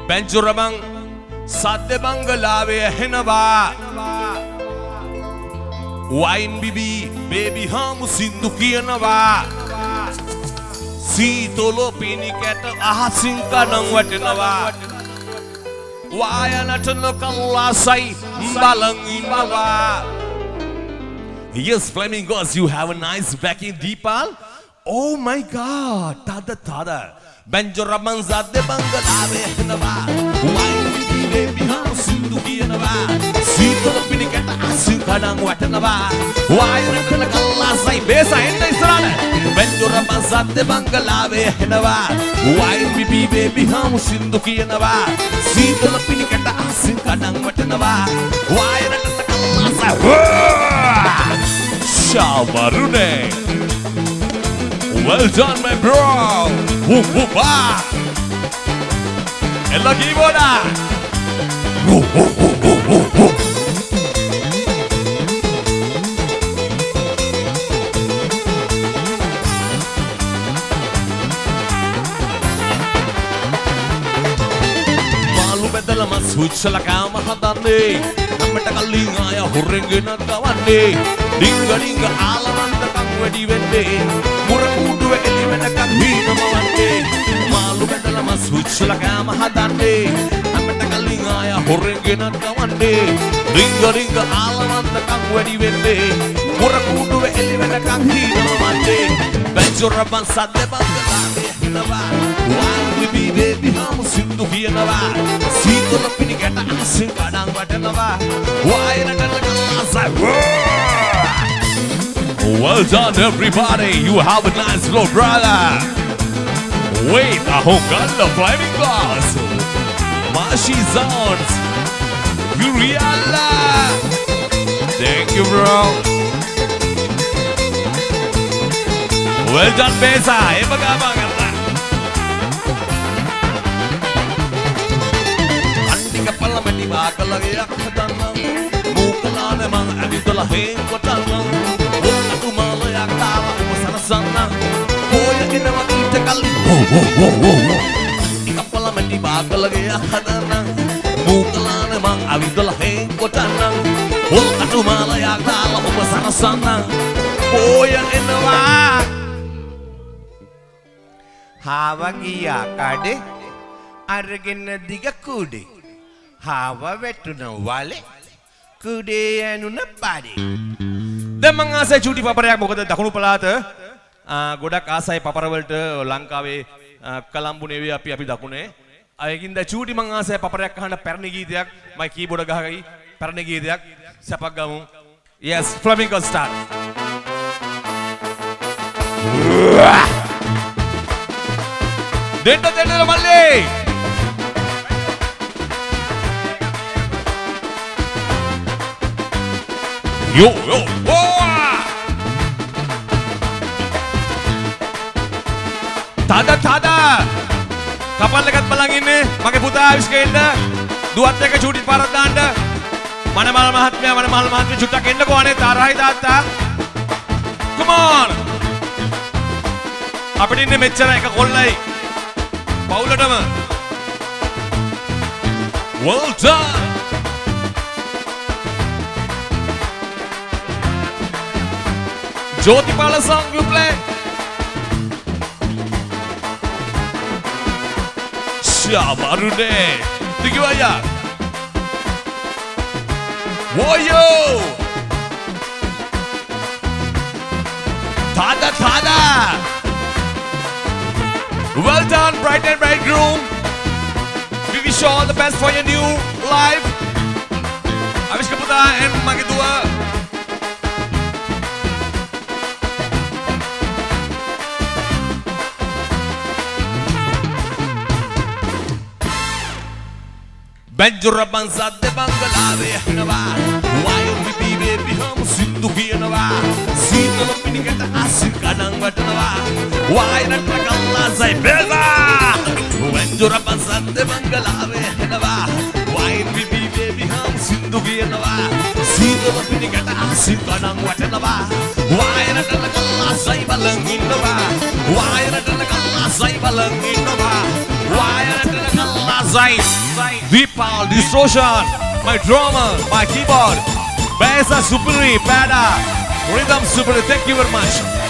බැංජුරමං සද්ද බංගලාවේ ඇහෙනවා වයින් බිබී බේබි හාමු සින්දු කියනවා සීතල පිනිකැට අහසින් කණන් වටනවා වායනටන කල්ලාසයි බලන් ඉන්නවා. Yes, Flamingos, you have a nice backing, Deepal. Oh my God, tada. Banjoraman zadde bangalawe henava. Wine bibi baby hum sindu kiyanava. Seetala pinikata asin kadang watanava. Wayana kalla sai besa enda isarana. Banjoraman zadde bangalawe henava. Wine bibi baby hum sindu kiyanava. Seetala pinikata asin kadang watanava. Wayana kalla sai Shabarune. Well done, my bro. Whoop whoop ah. Ella keyboarda. Whoop whoop whoop whoop whoop. Malu bedala mas huchala kama hadande. Nammata kallin aya horren gena gawanne. Dinga dinga alamanta kan wedi wende. Murakuduwe eli wenakam heenama wande. Malu bedala mas huchala kama hadande. Nammata kallin aya horren gena gawanne. Dinga dinga alamanta kan wedi wende. Murakuduwe eli wenakam heenama wande. Banjoraman sadde bangalawe henava. Wine bibi baby hum sindu kiyanava. Seetala pinikata asin kadang watanava. Wayanatana kallasa. Well done, everybody. You have a nice flow, brother. Wait, I hope got the Flamingos. Mashi Zones. Uriala. Thank you, bro. Well done, Besa. Ebagaba karna. Antika palamati bakalage akhadanna. Mukalane mang aditala heng kotanna. Sana boya inawa kita kali kapala mati bagalage akadana mukalane mang avidala heng kotana hol atu malaya kala upasana sana boya inawa hawa giya kade argen diga kude hawa vetuna wale kude anuna pade දැන් මං ආසයි චූටි පපරයක් මොකද දකුණු පළාත ගොඩක් ආසයි පපර වලට ලංකාවේ කලම්බු නෙවෙයි අපි දකුණේ අයකින් ද චූටි මං ආසයි පපරයක් අහන්න පැරණි ගීතයක් මයි කීබෝඩ් ගහගයි පැරණි ගීතයක් සපක් ගමු yes Flamingo start දෙන්න මල්ලේ yo tada kapal dekat balang ini pakai putar habis kenda duat එක චූටි පාරක් දාන්න මනමල් මහත්මයා චුට්ටක් එන්නකෝ අනේ තරහයි තාත්තා come on අපිට ඉන්නේ මෙච්චර එක කොල්ලයි පවුලටම well done Jyotipala song you play. Shabarune. Thank you, Aya. Woyo. Tada. Well done, bright and bridegroom. We wish you all the best for your new life. Avish Kaputa and Magidua. Banjoraman zadde bangalawe henava. Wine bibi baby hum sindu kiyanava. Seetala pinikata asin kadang watanava. Wayanatana kallasa besa. Banjoraman zadde bangalawe henava. Wine bibi baby hum sindu kiyanava. Seetala pinikata asin kadang watanava. Wayanatana kallasa balang innava. Wayanatana kallasa balang innava. Wayanatana kallasa Zain, Deepal, Distortion, my drummer, my keyboard, Bass Superi, Pada, Rhythm Superi. Thank you very much.